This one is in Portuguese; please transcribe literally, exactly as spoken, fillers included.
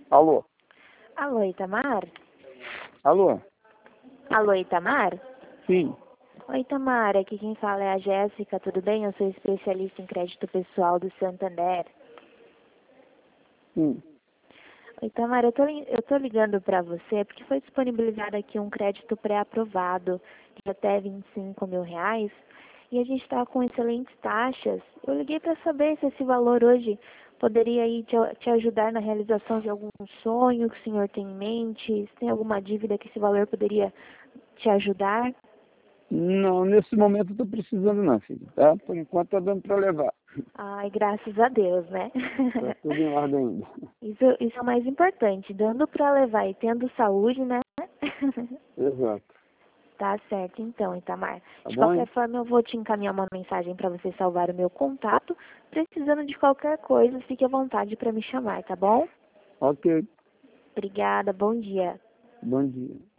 Alô? Alô, Itamar? Alô? Alô, Itamar? Sim. Oi, Itamar, aqui quem fala é a Jéssica, tudo bem? Eu sou especialista em crédito pessoal do Santander. Sim. Oi, Itamar, eu tô, li- eu tô ligando para você porque foi disponibilizado aqui um crédito pré-aprovado de até vinte e cinco mil reais e a gente está com excelentes taxas. Eu liguei para saber se esse valor hoje poderia aí te, te ajudar na realização de algum sonho que o senhor tem em mente, se tem alguma dívida que esse valor poderia te ajudar. Não, nesse momento eu tô precisando não, filho, tá? Por enquanto tá dando para levar. Ai, graças a Deus, né? Tá tudo em ordem ainda. Isso, isso é o mais importante, dando para levar e tendo saúde, né? Exato. Tá certo, então, Itamar. Tá De bom, qualquer hein? forma, eu vou te encaminhar uma mensagem para você salvar o meu contato. Precisando de qualquer coisa, fique à vontade para me chamar, tá bom? Ok. Obrigada, bom dia. Bom dia.